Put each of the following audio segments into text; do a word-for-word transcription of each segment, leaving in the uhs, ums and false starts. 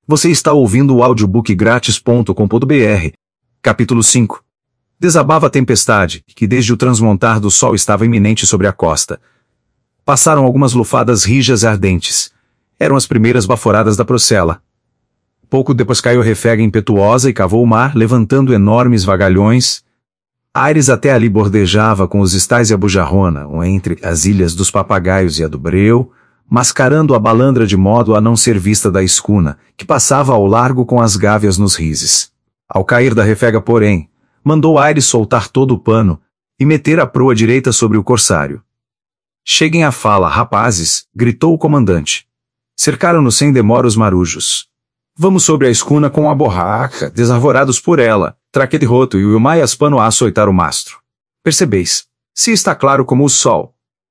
Você está ouvindo o audiobook grátis ponto com ponto br. Capítulo cinco. Desabava a tempestade, que desde o transmontar do sol estava iminente sobre a costa. Passaram algumas lufadas rijas e ardentes. Eram as primeiras baforadas da procela. Pouco depois caiu refega impetuosa e cavou o mar, levantando enormes vagalhões. Aires até ali bordejava com os estais e a bujarrona, ou entre as ilhas dos Papagaios e a do Breu, mascarando a balandra de modo a não ser vista da escuna, que passava ao largo com as gávias nos rises. Ao cair da refega, porém, mandou Aires soltar todo o pano e meter a proa direita sobre o corsário. Cheguem à fala, rapazes, gritou o comandante. Cercaram-no sem demora os marujos. Vamos sobre a escuna com a borraca, desarvorados por ela, traquete roto e o maias pano a açoitar o mastro. Percebeis, se está claro como o sol.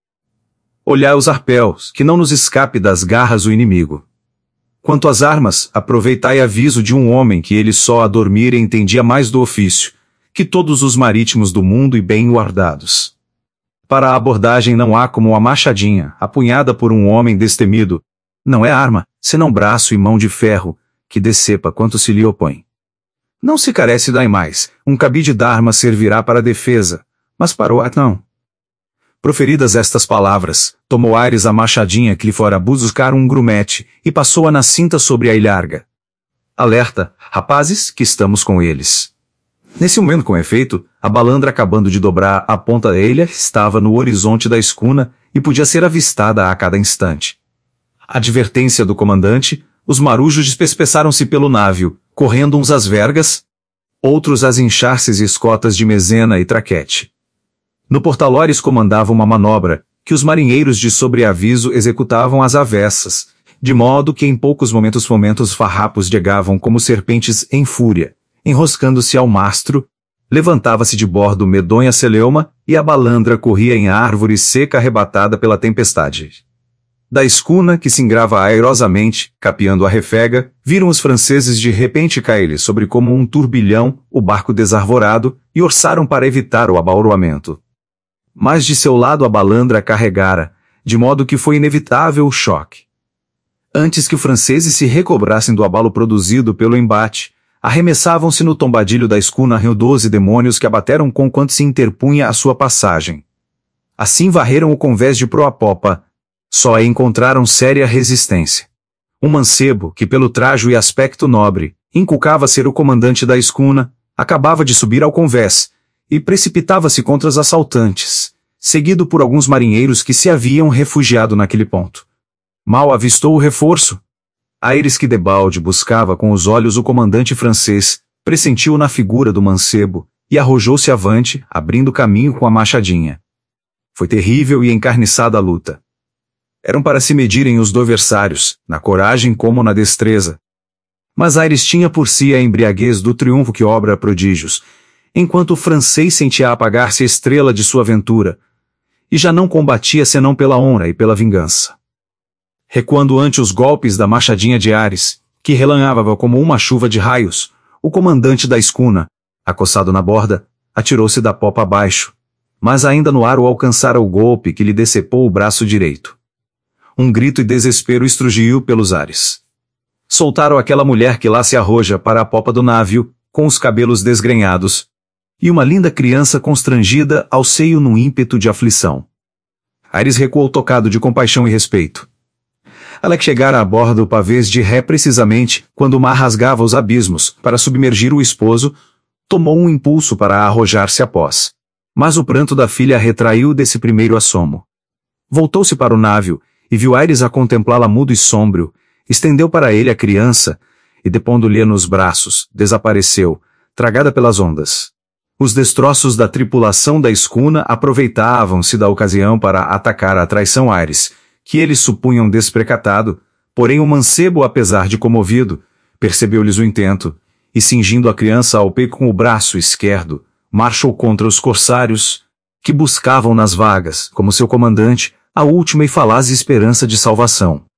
Olhai os arpéus, que não nos escape das garras o inimigo. Quanto às armas, aproveitai aviso de um homem que ele só a dormir entendia mais do ofício, que todos os marítimos do mundo e bem guardados. Para a abordagem não há como a machadinha, apunhada por um homem destemido. Não é arma, senão braço e mão de ferro, que decepa quanto se lhe opõe. Não se carece daí mais, um cabide d'arma servirá para a defesa, mas para o ato não. Proferidas estas palavras, tomou Aires a machadinha que lhe fora buscar um grumete, e passou-a na cinta sobre a ilharga. Alerta, rapazes, que estamos com eles. Nesse momento, com efeito, a balandra acabando de dobrar a ponta da ilha estava no horizonte da escuna e podia ser avistada a cada instante. Advertência do comandante, os marujos despespeçaram-se pelo navio, correndo uns às vergas, outros às enxarces e escotas de mezena e traquete. No portalores comandava uma manobra, que os marinheiros de sobreaviso executavam às avessas, de modo que em poucos momentos fomentos farrapos chegavam como serpentes em fúria, enroscando-se ao mastro, levantava-se de bordo medonha celeuma, e a balandra corria em árvore seca arrebatada pela tempestade. Da escuna, que se ingrava airosamente, capeando a refega, viram os franceses de repente cair sobre como um turbilhão, o barco desarvorado, e orçaram para evitar o abauroamento. Mas de seu lado a balandra carregara, de modo que foi inevitável o choque. Antes que os franceses se recobrassem do abalo produzido pelo embate, arremessavam-se no tombadilho da escuna doze demônios que abateram com quanto se interpunha a sua passagem. Assim varreram o convés de proa a popa, só aí encontraram séria resistência. Um mancebo, que pelo trajo e aspecto nobre, inculcava ser o comandante da escuna, acabava de subir ao convés, e precipitava-se contra os assaltantes, seguido por alguns marinheiros que se haviam refugiado naquele ponto. Mal avistou o reforço. Aires, que debalde buscava com os olhos o comandante francês, pressentiu na figura do mancebo, e arrojou-se avante, abrindo caminho com a machadinha. Foi terrível e encarniçada a luta. Eram para se medirem os adversários, na coragem como na destreza. Mas Aires tinha por si a embriaguez do triunfo que obra prodígios, enquanto o francês sentia apagar-se a estrela de sua aventura, e já não combatia senão pela honra e pela vingança. Recuando ante os golpes da machadinha de Aires, que relanhava como uma chuva de raios, o comandante da escuna, acossado na borda, atirou-se da popa abaixo, mas ainda no ar o alcançara o golpe que lhe decepou o braço direito. Um grito e desespero estrugiu pelos ares. Soltaram aquela mulher que lá se arroja para a popa do navio, com os cabelos desgrenhados, e uma linda criança constrangida ao seio num ímpeto de aflição. Aires recuou tocado de compaixão e respeito. Ela que chegara a bordo pavês de ré precisamente, quando o mar rasgava os abismos, para submergir o esposo, tomou um impulso para arrojar-se após. Mas o pranto da filha a retraiu desse primeiro assomo. Voltou-se para o navio, e viu Aires a contemplá-la mudo e sombrio, estendeu para ele a criança, e depondo-lhe nos braços, desapareceu, tragada pelas ondas. Os destroços da tripulação da escuna aproveitavam-se da ocasião para atacar a traição Aires, que eles supunham desprecatado, porém o mancebo, apesar de comovido, percebeu-lhes o intento, e cingindo a criança ao peito com o braço esquerdo, marchou contra os corsários, que buscavam nas vagas, como seu comandante, a última e falaz esperança de salvação.